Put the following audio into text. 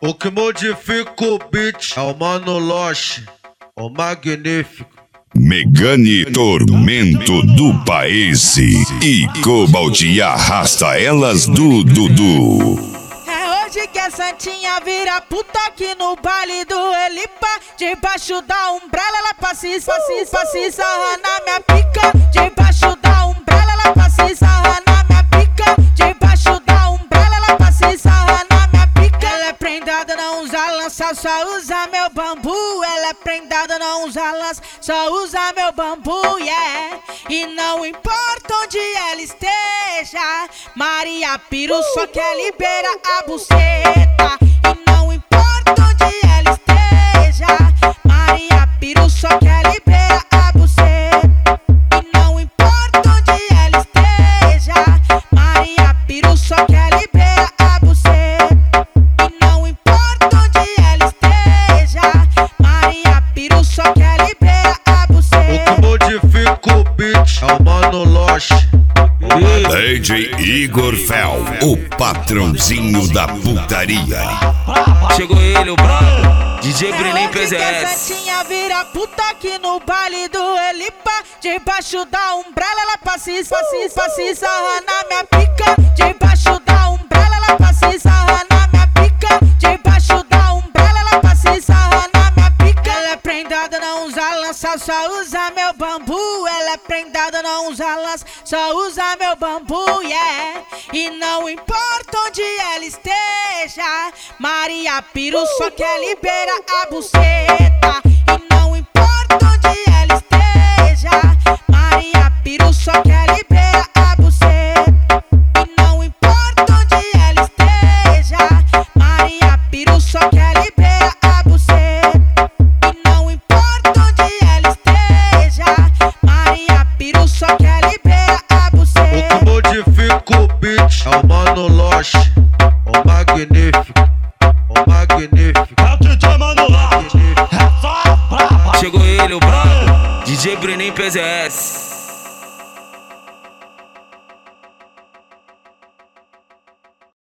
O que modifica o beat é o Mano Loche, o magnífico. Megane tormento do país e Cobalt arrasta elas do Dudu. É hoje que a Santinha vira puta aqui no baile do Elipa. Debaixo da umbrella ela passa e sarra na minha pica. Debaixo da umbrella ela passa e sarra na minha pica. Debaixo da umbrella ela passa e sarra na minha pica. Ela é prendada, não usa lança, só usa meu bambu. Ela é prendada, não usa lança, só usa meu bambu, yeah. E não importa onde ela esteja, Maria Piru só quer liberar a buceta. E não importa onde ela esteja, Maria Piru só quer liberar a buceta. E não importa onde ela esteja, Maria Piru só quer liberar a buceta. E não importa onde ela esteja, Maria Piru só quer liberar a buceta. O que modifica o beat é o Mano Loche. DJ Igor Fel, o patrãozinho da putaria. Chegou ele, o brabo, DJ Brenin PZS. É hoje que a PZS. Santinha vira puta aqui no baile do Elipa. Debaixo da umbrella ela passa e sarra na minha pica. Debaixo da umbrella ela passa e sarra na minha pica. Debaixo da umbrella ela passa e sarra na minha pica. Ela é prendada, não usa lança, só usa meu bambu. Ela é prendada, não usa lança, só usa meu bambu, yeah. E não importa onde ela esteja, Maria Piru só quer liberar a buceta. E não importa onde ela esteja, Maria Piru só quer liberar a buceta. E não importa onde ela esteja, Maria Piru só quer liberar a buceta. E não importa onde ela esteja, Maria Piru só quer liberar a buceta. O que modifica o beat é o Mano Loche, o magnífico, o magnífico. É o DJ Mano Loche, é só brava. Chegou ele, o brabo, DJ Brenin PZS.